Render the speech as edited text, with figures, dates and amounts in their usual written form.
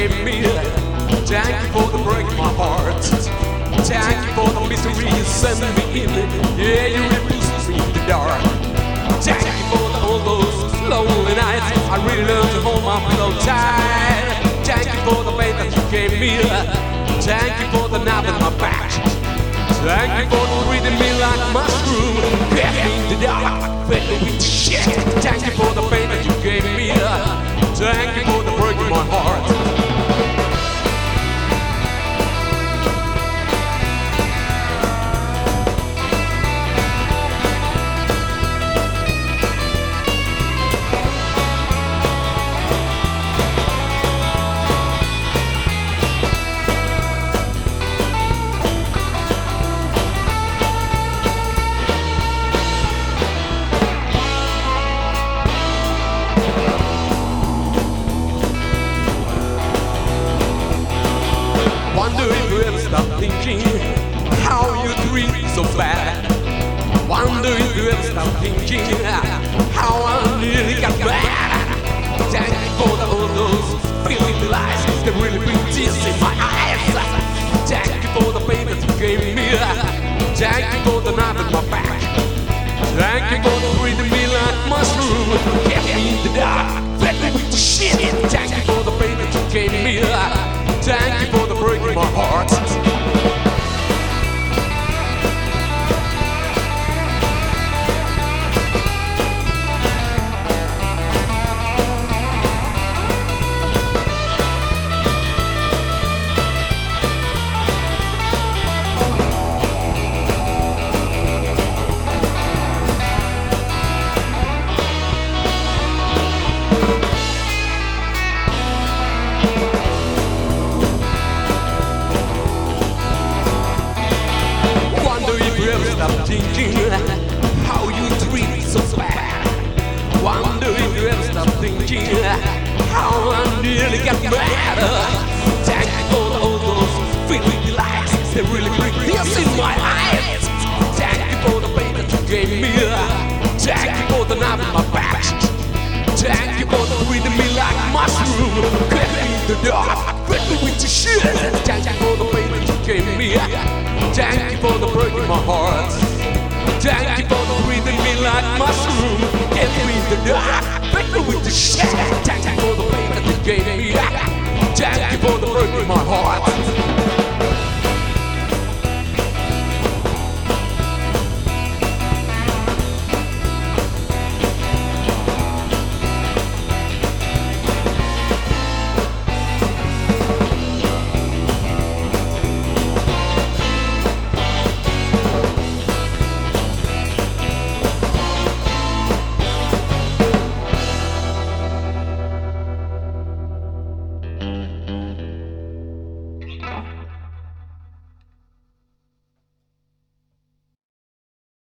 gave me. Thank you for the break my heart. Thank you for the misery you sent me in. Yeah, you refused me in the dark. Thank you for all those lonely nights. I really learned to hold my pillow tight. Thank you for the pain that you gave me. Thank you for the knife in my back. Thank you for treating me like a mushroom. Kept me in the dark, fed me with shit. Thank you for the pain that you gave me. Thank you for the breaking my heart. Wonder if you ever stop thinking how you treat me so bad. Wonder if you ever stop thinking how I nearly got bad. Thank you for all those feeling lies that really bring tears in my eyes. Thank you for the pain that you gave me. Thank you for the knife in my back. Thank you for treating me like a mushroom. Kept me in the dark, fed me with the shit. Thank you for the pain that you gave me. Thank you for the breaking my heart. Stop thinking how you treat me so bad. Wonder if you ever stop thinking how I nearly got mad. Thank you for all those feeling lies that really bring tears in my eyes. Thank you for the pain that you gave me. Thank you for the knife in my back. Thank you for treating me like a mushroom. Kept me in the dark, fed me with the shit. Thank you for the pain that you gave me. Thank you for the breaking my heart. Thank you for treating me like a mushroom. Kept me in the dark, fed me with the shit.